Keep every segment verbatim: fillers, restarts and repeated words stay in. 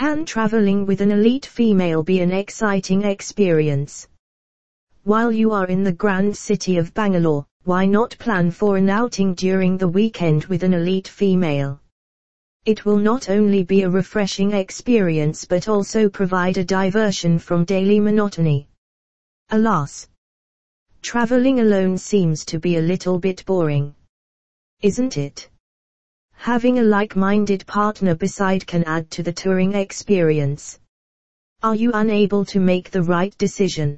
Can traveling with an elite female be an exciting experience? While you are in the grand city of Bangalore, why not plan for an outing during the weekend with an elite female? It will not only be a refreshing experience but also provide a diversion from daily monotony. Alas, traveling alone seems to be a little bit boring. Isn't it? Having a like-minded partner beside can add to the touring experience. Are you unable to make the right decision?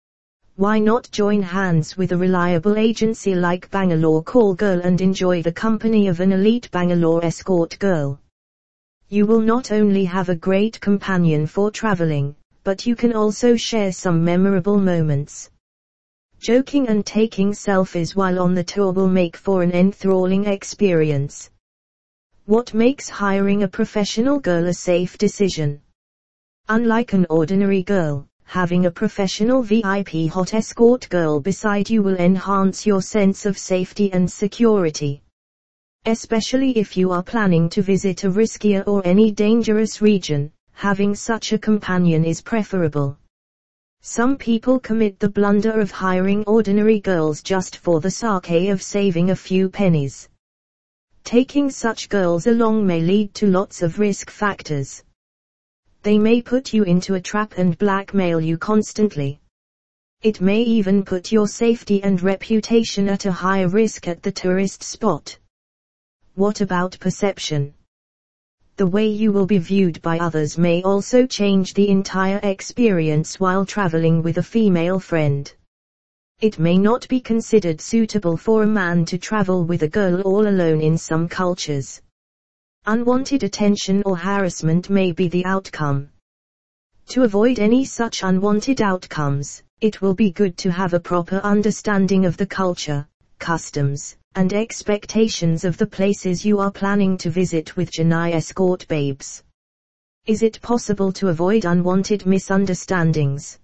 Why not join hands with a reliable agency like Bangalore Call Girl and enjoy the company of an elite Bangalore escort girl? You will not only have a great companion for traveling, but you can also share some memorable moments. Joking and taking selfies while on the tour will make for an enthralling experience. What makes hiring a professional girl a safe decision? Unlike an ordinary girl, having a professional V I P hot escort girl beside you will enhance your sense of safety and security. Especially if you are planning to visit a riskier or any dangerous region, having such a companion is preferable. Some people commit the blunder of hiring ordinary girls just for the sake of saving a few pennies. Taking such girls along may lead to lots of risk factors. They may put you into a trap and blackmail you constantly. It may even put your safety and reputation at a higher risk at the tourist spot. What about perception? The way you will be viewed by others may also change the entire experience while traveling with a female friend. It may not be considered suitable for a man to travel with a girl all alone in some cultures. Unwanted attention or harassment may be the outcome. To avoid any such unwanted outcomes, it will be good to have a proper understanding of the culture, customs, and expectations of the places you are planning to visit with Chennai escort babes. Is it possible to avoid unwanted misunderstandings?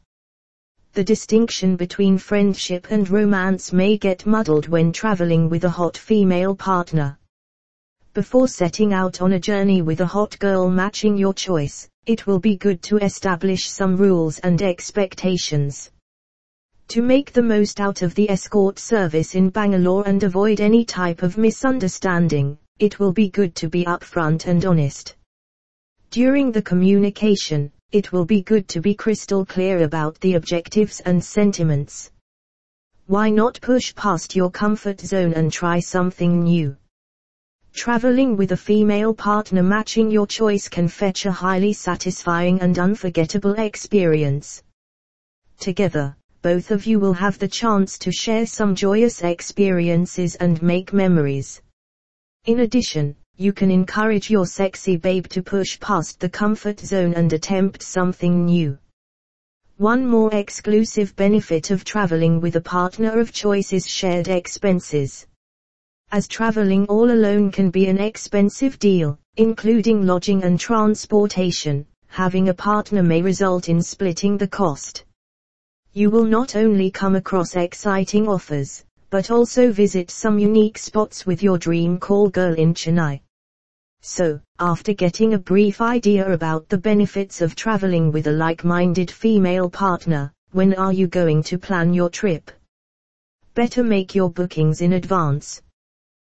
The distinction between friendship and romance may get muddled when traveling with a hot female partner. Before setting out on a journey with a hot girl matching your choice, it will be good to establish some rules and expectations. To make the most out of the escort service in Bangalore and avoid any type of misunderstanding, it will be good to be upfront and honest. During the communication, it will be good to be crystal clear about the objectives and sentiments. Why not push past your comfort zone and try something new? Traveling with a female partner matching your choice can fetch a highly satisfying and unforgettable experience. Together, both of you will have the chance to share some joyous experiences and make memories. In addition, you can encourage your sexy babe to push past the comfort zone and attempt something new. One more exclusive benefit of traveling with a partner of choice is shared expenses. As traveling all alone can be an expensive deal, including lodging and transportation, having a partner may result in splitting the cost. You will not only come across exciting offers, but also visit some unique spots with your dream call girl in Chennai. So, after getting a brief idea about the benefits of traveling with a like-minded female partner, when are you going to plan your trip? Better make your bookings in advance.